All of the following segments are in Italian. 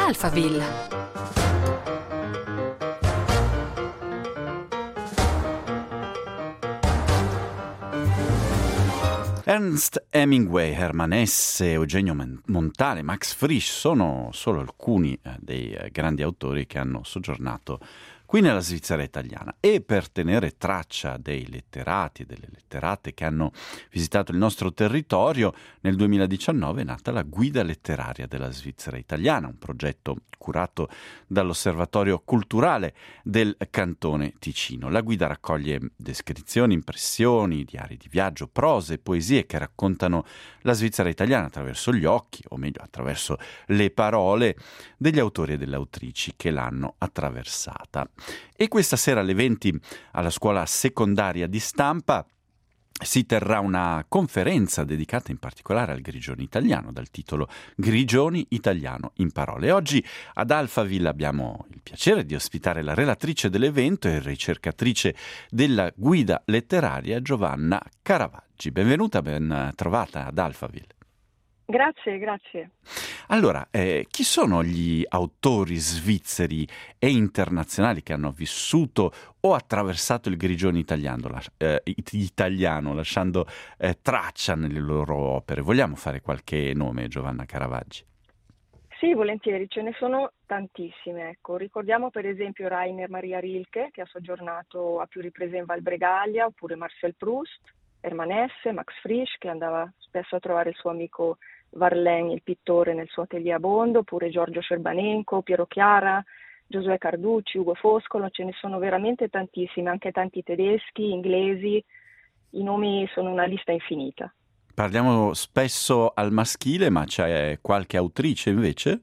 Alphaville. Ernst Hemingway, Hermann Hesse, Eugenio Montale, Max Frisch sono solo alcuni dei grandi autori che hanno soggiornato qui nella Svizzera italiana, e per tenere traccia dei letterati e delle letterate che hanno visitato il nostro territorio, nel 2019 è nata la Guida letteraria della Svizzera italiana, un progetto curato dall'Osservatorio Culturale del Cantone Ticino. La guida raccoglie descrizioni, impressioni, diari di viaggio, prose e poesie che raccontano la Svizzera italiana attraverso gli occhi, o meglio attraverso le parole degli autori e delle autrici che l'hanno attraversata. E questa sera alle 20 alla scuola secondaria di Stampa si terrà una conferenza dedicata in particolare al Grigioni italiano, dal titolo Grigioni italiano in parole. Oggi ad Alphaville abbiamo il piacere di ospitare la relatrice dell'evento e ricercatrice della guida letteraria Giovanna Caravaggi. Benvenuta, ben trovata ad Alphaville. Grazie. Allora, chi sono gli autori svizzeri e internazionali che hanno vissuto o attraversato il Grigioni italiano, lasciando traccia nelle loro opere? Vogliamo fare qualche nome, Giovanna Caravaggi? Sì, volentieri, ce ne sono tantissime. Ecco. Ricordiamo per esempio Rainer Maria Rilke, che ha soggiornato a più riprese in Val Bregaglia, oppure Marcel Proust, Hermann Hesse, Max Frisch, che andava spesso a trovare il suo amico Verlaine, il pittore, nel suo atelier a Bondo, oppure Giorgio Scerbanenko, Piero Chiara, Giosuè Carducci, Ugo Foscolo. Ce ne sono veramente tantissime, anche tanti tedeschi, inglesi, i nomi sono una lista infinita. Parliamo spesso al maschile, ma c'è qualche autrice invece?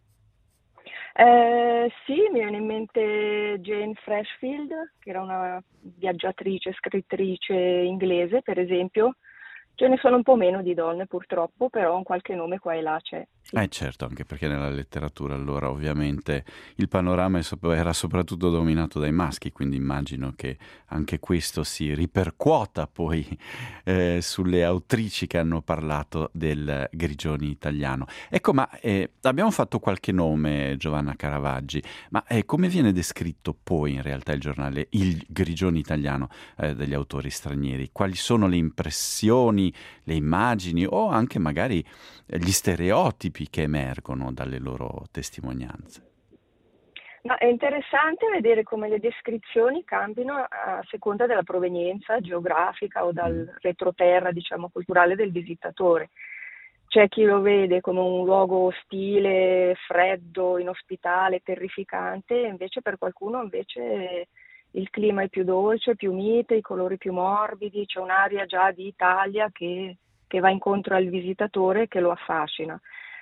Sì, mi viene in mente Jane Freshfield, che era una viaggiatrice, scrittrice inglese, per esempio. Ce ne sono un po' meno di donne purtroppo, però un qualche nome qua e là c'è. Sì. Certo, anche perché nella letteratura allora ovviamente il panorama era soprattutto dominato dai maschi, quindi immagino che anche questo si ripercuota poi sulle autrici che hanno parlato del Grigioni italiano. Ecco, ma abbiamo fatto qualche nome, Giovanna Caravaggi, ma come viene descritto poi in realtà il Grigioni italiano degli autori stranieri? Quali sono le impressioni, le immagini o anche magari gli stereotipi che emergono dalle loro testimonianze? Ma è interessante vedere come le descrizioni cambino a seconda della provenienza geografica o dal retroterra, diciamo, culturale del visitatore. C'è chi lo vede come un luogo ostile, freddo, inospitale, terrificante, e invece per qualcuno invece il clima è più dolce, più mite, i colori più morbidi, c'è un'aria già di Italia che va incontro al visitatore e che lo affascina.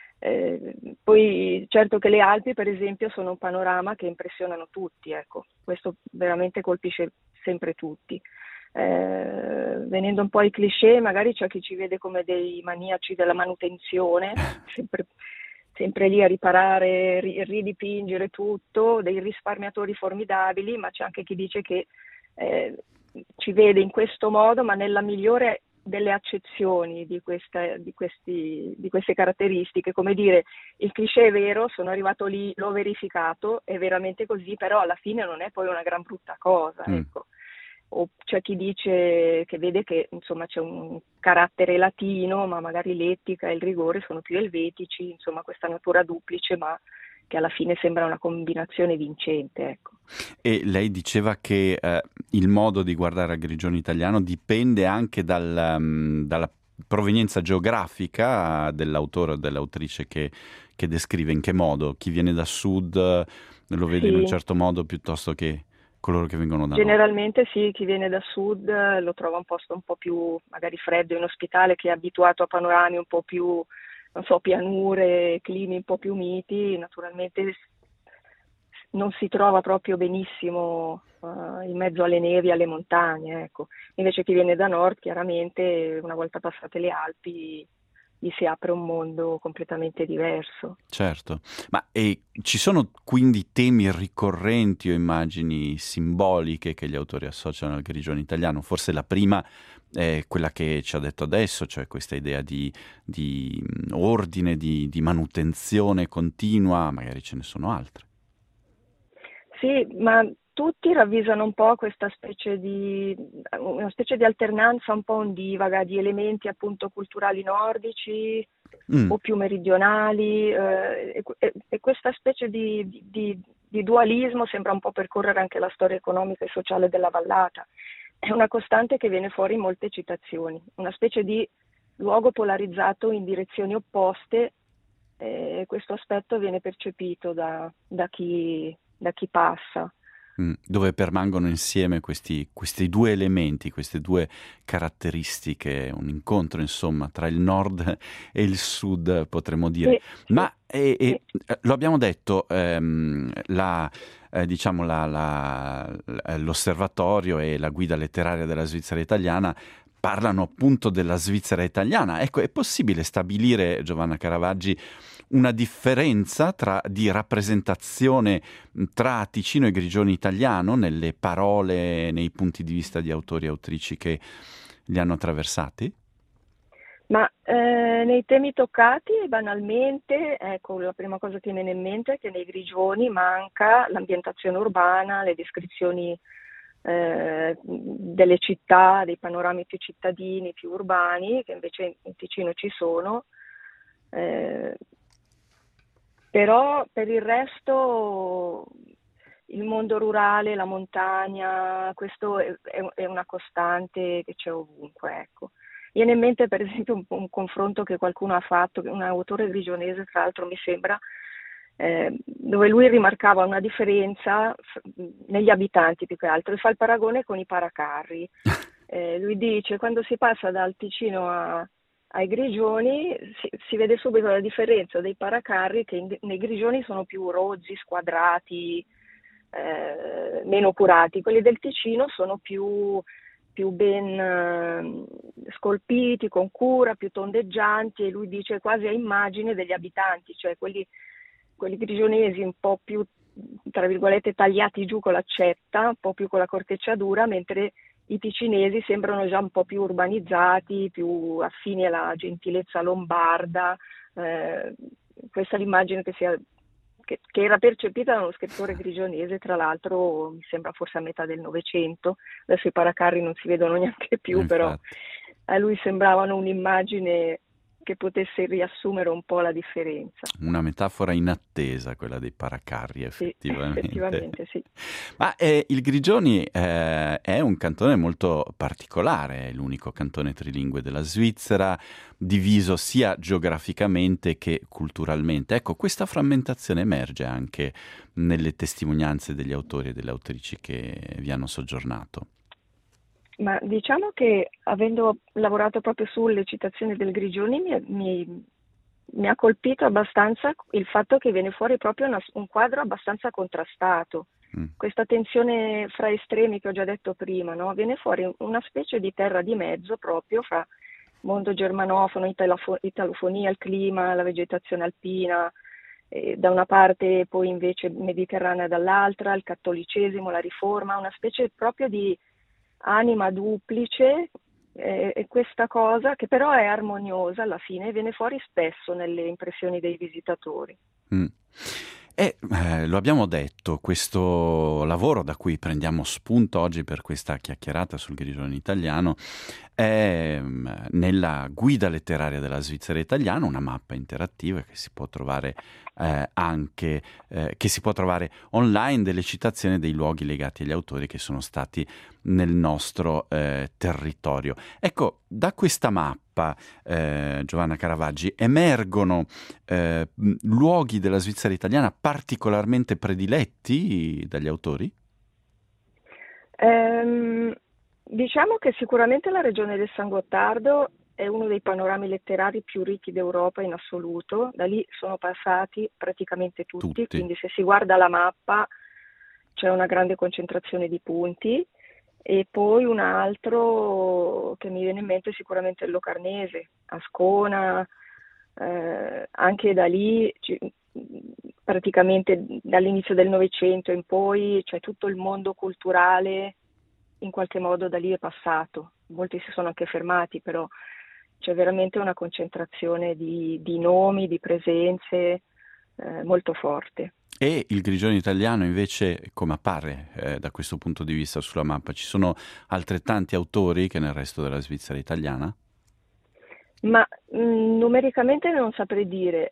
Poi certo che le Alpi per esempio sono un panorama che impressionano tutti, ecco, questo veramente colpisce sempre tutti. Venendo un po' ai cliché, magari c'è chi ci vede come dei maniaci della manutenzione, sempre lì a riparare, ridipingere tutto, dei risparmiatori formidabili, ma c'è anche chi dice che ci vede in questo modo, ma nella migliore delle accezioni di queste caratteristiche. Come dire, il cliché è vero, sono arrivato lì, l'ho verificato, è veramente così, però alla fine non è poi una gran brutta cosa, ecco. O c'è chi dice che vede che insomma c'è un carattere latino, ma magari l'etica e il rigore sono più elvetici, insomma questa natura duplice, ma che alla fine sembra una combinazione vincente, ecco. E lei diceva che il modo di guardare al Grigioni italiano dipende anche dalla provenienza geografica dell'autore o dell'autrice che descrive. In che modo? Chi viene da sud lo vede in un certo modo piuttosto che coloro che vengono da nord? Generalmente sì, chi viene da sud lo trova un posto un po' più magari freddo, inospitale, che è abituato a panorami un po' più, non so, pianure, climi un po' più miti. Naturalmente non si trova proprio benissimo in mezzo alle nevi, alle montagne, ecco. Invece chi viene da nord, chiaramente, una volta passate le Alpi, gli si apre un mondo completamente diverso. Certo, ma ci sono quindi temi ricorrenti o immagini simboliche che gli autori associano al Grigioni italiano? Forse la prima è quella che ci ha detto adesso, cioè questa idea di ordine, di manutenzione continua, magari ce ne sono altre. Sì, ma tutti ravvisano un po' una specie di alternanza un po' ondivaga di elementi appunto culturali nordici Mm, o più meridionali, e questa specie di dualismo sembra un po' percorrere anche la storia economica e sociale della vallata. È una costante che viene fuori in molte citazioni, una specie di luogo polarizzato in direzioni opposte. Questo aspetto viene percepito da chi passa. dove permangono insieme questi due elementi, queste due caratteristiche, un incontro insomma tra il nord e il sud, potremmo dire. Sì, sì, Ma sì. lo abbiamo detto, diciamo l'osservatorio e la guida letteraria della Svizzera italiana parlano appunto della Svizzera italiana. Ecco, è possibile stabilire, Giovanna Caravaggi, una differenza di rappresentazione tra Ticino e Grigioni italiano nelle parole, nei punti di vista di autori e autrici che li hanno attraversati? Ma nei temi toccati, banalmente, ecco, la prima cosa che mi viene in mente è che nei Grigioni manca l'ambientazione urbana, le descrizioni delle città, dei panorami più cittadini, più urbani, che invece in Ticino ci sono. Eh, Però per il resto il mondo rurale, la montagna, questo è una costante che c'è ovunque, ecco. Viene in mente per esempio un confronto che qualcuno ha fatto, un autore grigionese tra l'altro mi sembra, dove lui rimarcava una differenza negli abitanti più che altro e fa il paragone con i paracarri. Lui dice quando si passa dal Ticino ai Grigioni si vede subito la differenza dei paracarri che nei Grigioni sono più rozzi, squadrati, meno curati. Quelli del Ticino sono più ben scolpiti, con cura, più tondeggianti e lui dice quasi a immagine degli abitanti, cioè quelli grigionesi un po' più, tra virgolette, tagliati giù con l'accetta, un po' più con la corteccia dura, mentre i ticinesi sembrano già un po' più urbanizzati, più affini alla gentilezza lombarda. Eh, Questa è l'immagine che era percepita da uno scrittore grigionese, tra l'altro mi sembra forse a metà del Novecento, adesso i paracarri non si vedono neanche più, però Infatti. a lui sembravano un'immagine che potesse riassumere un po' la differenza. Una metafora inattesa, quella dei paracarri, Sì, effettivamente. effettivamente sì. Ma il Grigioni è un cantone molto particolare, è l'unico cantone trilingue della Svizzera, diviso sia geograficamente che culturalmente. Ecco, questa frammentazione emerge anche nelle testimonianze degli autori e delle autrici che vi hanno soggiornato. Ma diciamo che avendo lavorato proprio sulle citazioni del Grigioni mi ha colpito abbastanza il fatto che viene fuori proprio un quadro abbastanza contrastato. Mm. Questa tensione fra estremi che ho già detto prima, no? Viene fuori una specie di terra di mezzo proprio fra mondo germanofono, italofonia, il clima, la vegetazione alpina, da una parte poi invece mediterranea dall'altra, il cattolicesimo, la riforma, una specie proprio di anima duplice, e questa cosa che però è armoniosa alla fine viene fuori spesso nelle impressioni dei visitatori. Mm. Lo abbiamo detto, questo lavoro da cui prendiamo spunto oggi per questa chiacchierata sul Grigione italiano è nella guida letteraria della Svizzera italiana, una mappa interattiva che si può trovare anche che si può trovare online, delle citazioni dei luoghi legati agli autori che sono stati nel nostro territorio. Ecco, da questa mappa, Giovanna Caravaggi, emergono luoghi della Svizzera italiana particolarmente prediletti dagli autori? Ehm, diciamo che sicuramente la regione del San Gottardo è uno dei panorami letterari più ricchi d'Europa in assoluto, da lì sono passati praticamente tutti, Tutti. quindi se si guarda la mappa c'è una grande concentrazione di punti. E poi un altro che mi viene in mente è sicuramente il Locarnese, Ascona, anche da lì praticamente dall'inizio del Novecento in poi c'è tutto il mondo culturale in qualche modo da lì è passato. molti si sono anche fermati, però c'è veramente una concentrazione di nomi, di presenze molto forte. E il Grigione italiano invece come appare da questo punto di vista sulla mappa? Ci sono altrettanti autori che nel resto della Svizzera italiana? Ma numericamente non saprei dire.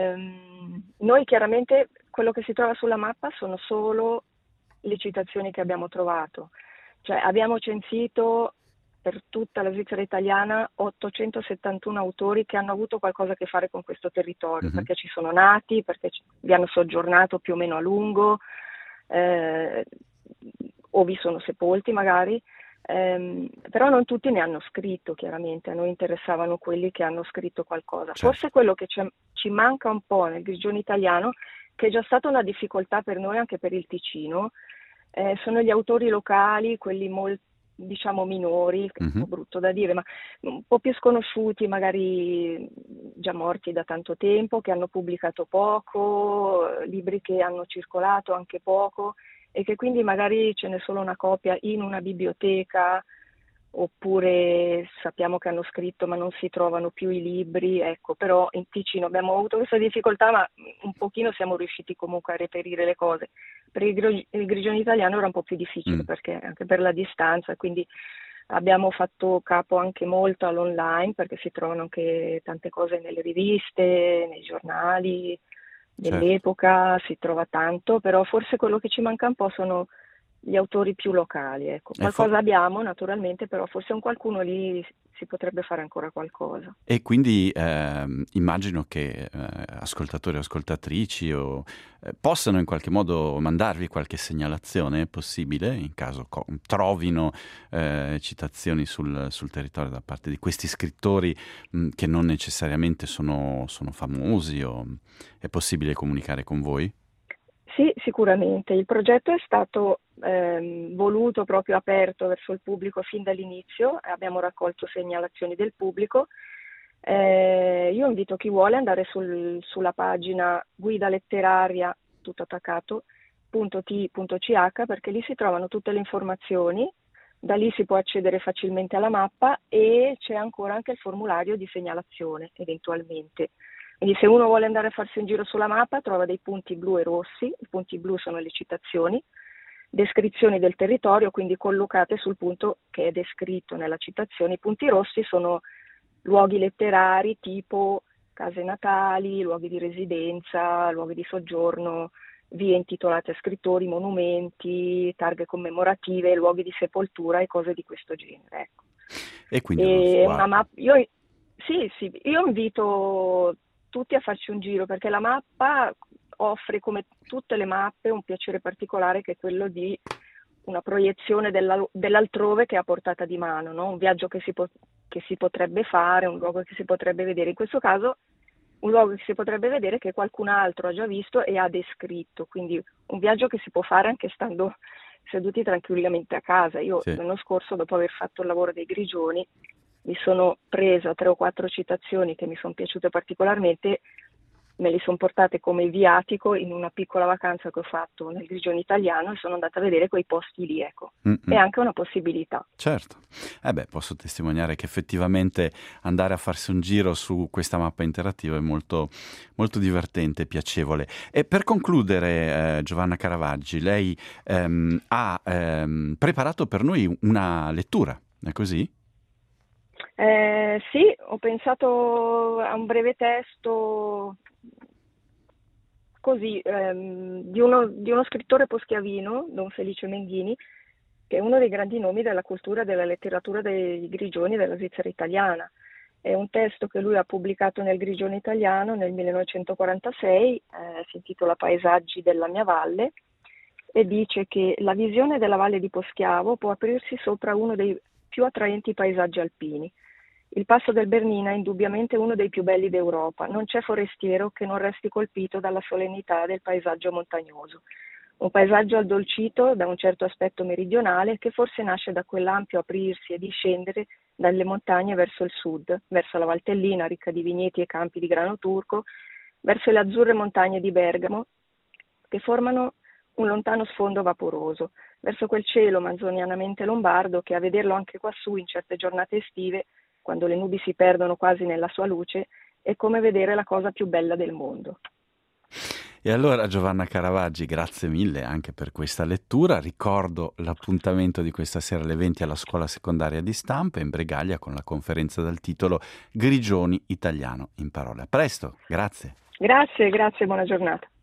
Noi chiaramente quello che si trova sulla mappa sono solo le citazioni che abbiamo trovato. Cioè abbiamo censito per tutta la Svizzera italiana 871 autori che hanno avuto qualcosa a che fare con questo territorio, Mhm. perché ci sono nati, perché vi hanno soggiornato più o meno a lungo, eh, o vi sono sepolti magari. Però non tutti ne hanno scritto, chiaramente, a noi interessavano quelli che hanno scritto qualcosa. Certo. Forse quello che ci manca un po' nel Grigione italiano, che è già stata una difficoltà per noi anche per il Ticino, sono gli autori locali, quelli molto, diciamo, minori, che è un Mhm. po' brutto da dire, ma un po' più sconosciuti, magari già morti da tanto tempo, che hanno pubblicato poco, libri che hanno circolato anche poco e che quindi magari ce n'è solo una copia in una biblioteca, oppure sappiamo che hanno scritto ma non si trovano più i libri, ecco, però in Ticino abbiamo avuto questa difficoltà, ma un pochino siamo riusciti comunque a reperire le cose. Per il Grigione italiano era un po' più difficile Mm. perché anche per la distanza, quindi abbiamo fatto capo anche molto all'online perché si trovano anche tante cose nelle riviste, nei giornali Certo. dell'epoca, si trova tanto, però forse quello che ci manca un po' sono gli autori più locali, ecco. E, fo- Qualcosa abbiamo naturalmente, però forse un qualcuno lì si potrebbe fare ancora qualcosa. e quindi immagino che ascoltatori o ascoltatrici possano in qualche modo mandarvi qualche segnalazione, è possibile, in caso trovino citazioni sul territorio da parte di questi scrittori che non necessariamente sono famosi, o è possibile comunicare con voi? Sì, sicuramente. Il progetto è stato voluto proprio aperto verso il pubblico fin dall'inizio, abbiamo raccolto segnalazioni del pubblico. Io invito chi vuole ad andare sulla pagina guida letteraria, tutto attaccato, .t.ch, perché lì si trovano tutte le informazioni, da lì si può accedere facilmente alla mappa e c'è ancora anche il formulario di segnalazione eventualmente. Quindi se uno vuole andare a farsi un giro sulla mappa trova dei punti blu e rossi, i punti blu sono le citazioni, descrizioni del territorio, quindi collocate sul punto che è descritto nella citazione. I punti rossi sono luoghi letterari tipo case natali, luoghi di residenza, luoghi di soggiorno, vie intitolate a scrittori, monumenti, targhe commemorative, luoghi di sepoltura e cose di questo genere. Ecco. E quindi uno E una sguardo. mappa, sì, io invito tutti a farci un giro perché la mappa offre, come tutte le mappe, un piacere particolare che è quello di una proiezione dell'altrove che è a portata di mano, no? Un viaggio che si potrebbe fare, un luogo che si potrebbe vedere. In questo caso un luogo che si potrebbe vedere che qualcun altro ha già visto e ha descritto, quindi un viaggio che si può fare anche stando seduti tranquillamente a casa. Io Sì. l'anno scorso, dopo aver fatto il lavoro dei Grigioni, mi sono presa 3 o 4 citazioni che mi sono piaciute particolarmente, me li sono portate come viatico in una piccola vacanza che ho fatto nel Grigione italiano e sono andata a vedere quei posti lì, ecco. È Mm-mm. anche una possibilità. Certo, posso testimoniare che effettivamente andare a farsi un giro su questa mappa interattiva è molto, molto divertente e piacevole. E per concludere, Giovanna Caravaggi, lei ha preparato per noi una lettura, è così? Sì, ho pensato a un breve testo così, di uno scrittore poschiavino, Don Felice Menghini, che è uno dei grandi nomi della cultura e della letteratura dei Grigioni della Svizzera italiana. È un testo che lui ha pubblicato nel Grigione italiano nel 1946, si intitola Paesaggi della mia valle, e dice che la visione della valle di Poschiavo può aprirsi sopra uno dei più attraenti paesaggi alpini. Il passo del Bernina è indubbiamente uno dei più belli d'Europa. Non c'è forestiero che non resti colpito dalla solennità del paesaggio montagnoso. Un paesaggio addolcito da un certo aspetto meridionale che forse nasce da quell'ampio aprirsi e discendere dalle montagne verso il sud, verso la Valtellina ricca di vigneti e campi di grano turco, verso le azzurre montagne di Bergamo che formano un lontano sfondo vaporoso, verso quel cielo manzonianamente lombardo che a vederlo anche quassù in certe giornate estive, quando le nubi si perdono quasi nella sua luce, è come vedere la cosa più bella del mondo. E allora Giovanna Caravaggi, grazie mille anche per questa lettura. Ricordo l'appuntamento di questa sera alle 20 alla Scuola Secondaria di Stampa in Bregaglia con la conferenza dal titolo Grigioni, italiano in parole. A presto, grazie. Grazie, buona giornata.